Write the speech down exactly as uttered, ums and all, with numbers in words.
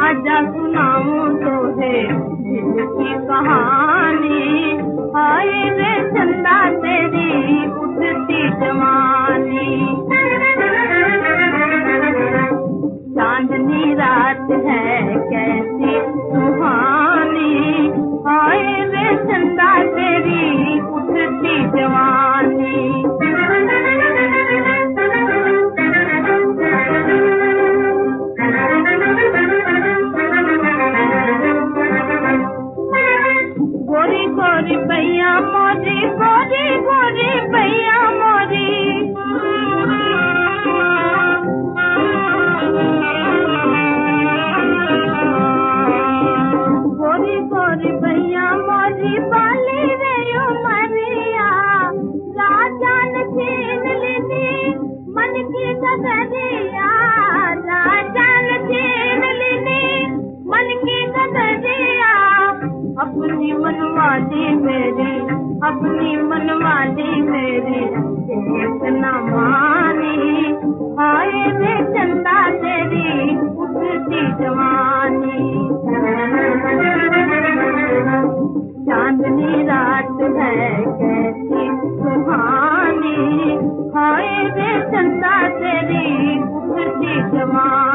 आजा सुनाऊं तो है दिल की कहानी। हाय रे चंदा तेरी उठती जवानी। चांदनी रात है कैसी सुहानी। हाय रे चंदा तेरी उठती जवानी। गोरी गोरी भैया मोरी, गोरी गोरी भैया मोरी। गोरी गोरी भैया मोरी बाली रे उमरिया। राजा ने छीन ली मन की गगरिया। राजा ने छीन ली मन की गगरिया। अपनी मनवाली मेरी, अपनी मनवाली मेरी एक न मानी। हाय रे चंदा तेरी उठती जवानी। चांदनी रात है कैसी सुहानी। हाय रे चंदा तेरी उठती जवानी।